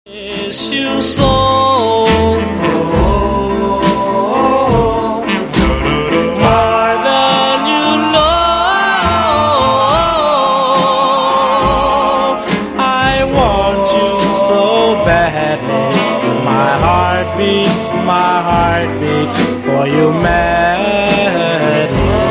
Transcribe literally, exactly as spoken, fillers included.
Miss you so. More than you know. I want you so badly. My heart beats, my heart beats for you madly.